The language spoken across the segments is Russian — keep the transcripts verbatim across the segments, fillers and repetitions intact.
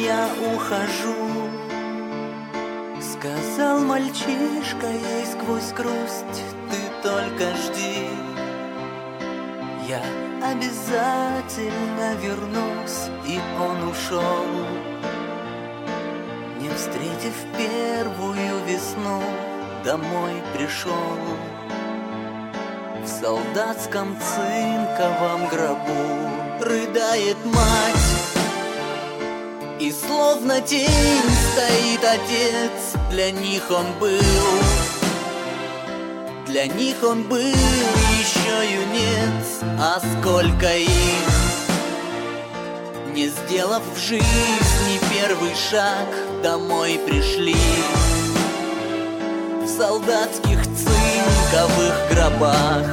я ухожу. Сказал мальчишка ей сквозь грусть: ты только жди, я обязательно вернусь. И он ушел, не встретив первую весну, домой пришел. В солдатском цинковом гробу рыдает мать, и словно тень стоит отец. Для них он был, для них он был еще юнец. А сколько их, не сделав в жизни первый шаг, домой пришли в солдатских цинковых гробах.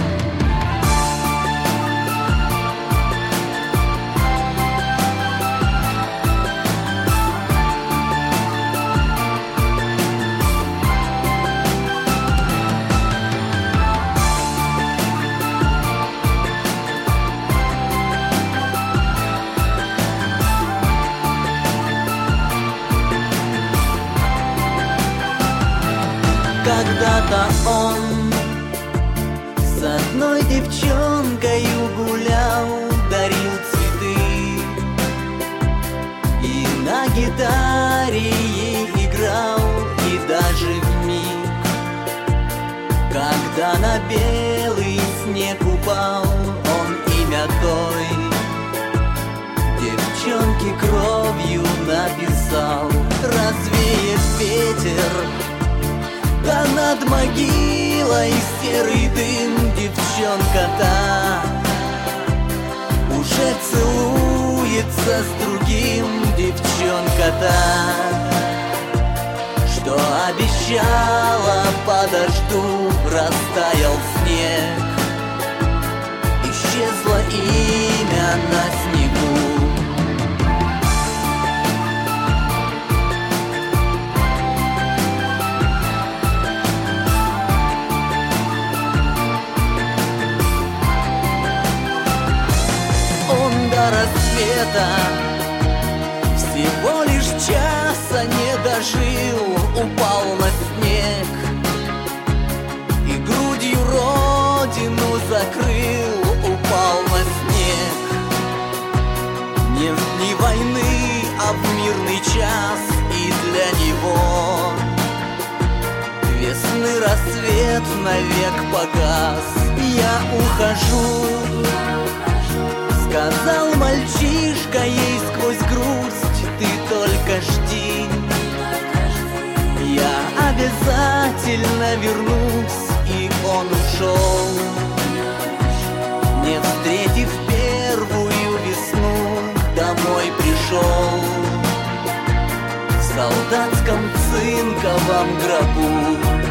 Когда-то он с одной девчонкою гулял, дарил цветы и на гитаре ей играл. И даже вмиг, когда на белый снег упал, он имя той девчонки кровью написал. Развеет ветер, да над могилой серый дым, девчонка-то уже целуется с другим. Девчонка-то, что обещала подожду, растаял снег, исчезло имя на снегу. До рассвета всего лишь часа не дожил, упал на снег и грудью родину закрыл. Упал на снег не в дни войны, а в мирный час. И для него весны рассвет навек погас. Я ухожу, сказал мальчишка ей сквозь грусть, ты только жди, я обязательно вернусь. И он ушел, не встретив первую весну, домой пришел в солдатском цинковом гробу.